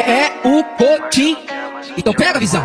é o Potim. Então pega a visão.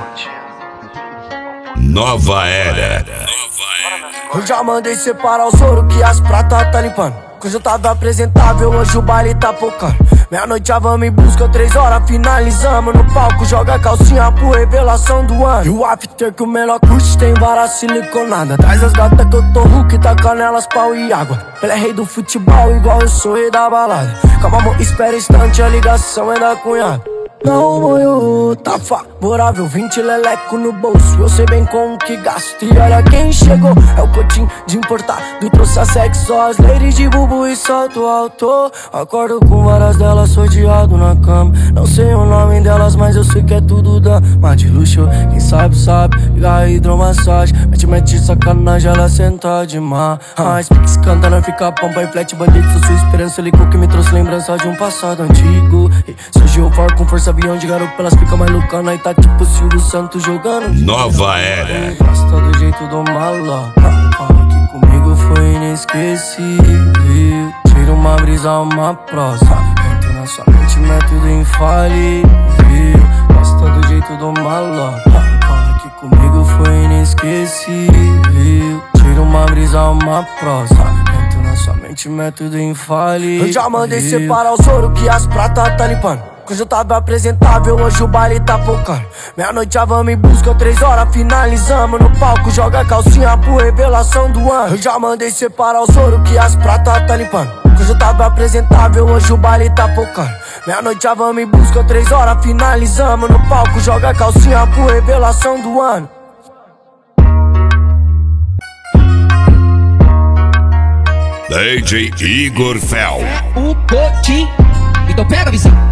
Nova era. Eu já mandei separar o soro que as pratas tá limpando. Hoje eu tava apresentável, hoje o baile tá focando. Meia-noite já vamos em busca, 3 horas finalizamos no palco. Joga a calcinha pro revelação do ano. E o after que o melhor curte tem vara siliconada. Traz as gatas que eu tô Hulk, tá canelas, pau e água. Ele é rei do futebol igual eu sou rei da balada. Calma amor, espera instante, a ligação é da cunhada. Não, moio, tá favorável, 20 leleco no bolso. Eu sei bem com o que gasto. E olha quem chegou, é o Potim de importado. Trouxe a sexo, as ladies de bubu e salto alto. Acordo com várias delas, sou odiado na cama. Não sei o nome delas, mas eu sei que é tudo dama de luxo, quem sabe sabe. Liga a hidromassagem, mete sacanagem, ela senta demais. Pix canta, não fica pompa e flat. Bandido, sou sua esperança, licou que me trouxe lembrança de um passado antigo. E surgiu fora com força, avião de garoto, elas ficam mais loucas. Nós tá tipo Silvio Santos jogando. Nova era. Gosta do jeito do malo. Fala que comigo foi inesquecível. Tira uma brisa, uma prosa. Entra na sua mente, método infalível. Gosta do jeito do malo. Fala que comigo foi inesquecível. Tira uma brisa, uma prosa. Entra na sua mente, método infalível. Eu já mandei separar o soro que as pratas tá limpando. Hoje eu tava apresentável, hoje o baile tá focando. Meia-noite já vamos em busca, 3 horas finalizamos no palco. Joga a calcinha pro revelação do ano. Eu já mandei separar o soro que as pratas tá limpando. Hoje eu tava apresentável, hoje o baile tá focando. Meia-noite já vamos em busca, 3 horas finalizamos no palco. Joga a calcinha pro revelação do ano. DJ Igor Fel. É o Potim. Então pega a visão.